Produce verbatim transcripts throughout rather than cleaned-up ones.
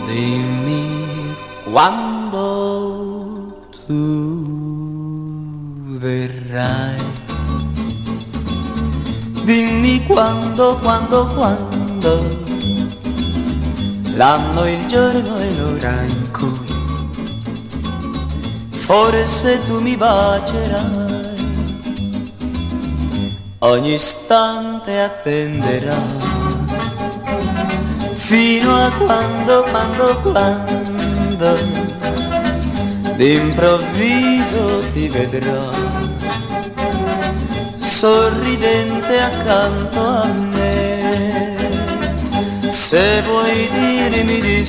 Dimmi quando tu verrai. Dimmi quando, quando, quando, l'anno, il giorno e l'ora in cui forse tu mi bacerai. Ogni istante attenderai fino a quando, quando, quando d'improvviso ti vedrò sorridente accanto a me. Se vuoi dirmi di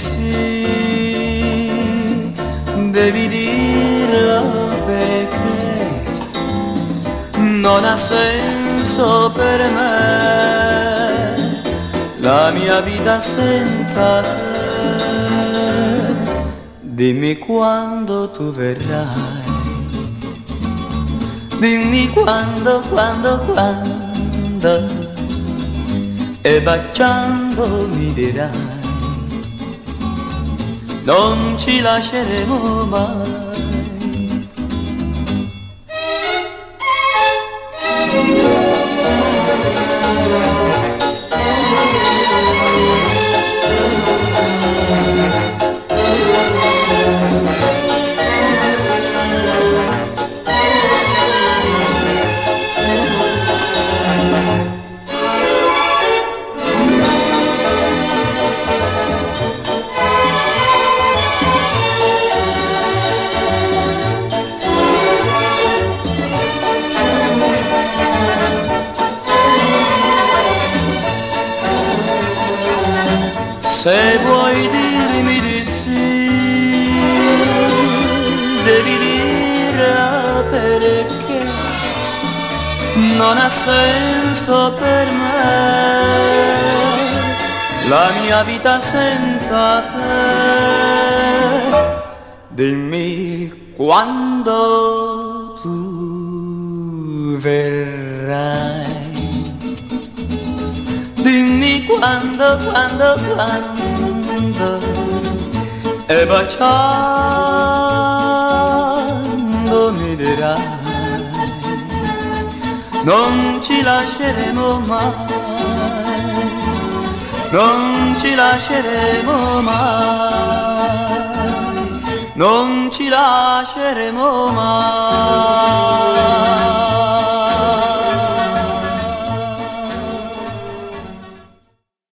sì, devi dirlo perché non ha senso per me la mia vita senza te. Dimmi quando tu verrai. Dimmi quando, quando, quando, e baciando mi dirai non ci lasceremo mai. Se vuoi dirmi di sì, devi dirla perché non ha senso per me la mia vita senza te. Dimmi quando tu verrai. Dimmi quando, quando, quando, e baciando mi dirai non ci lasceremo mai, non ci lasceremo mai, non ci lasceremo mai.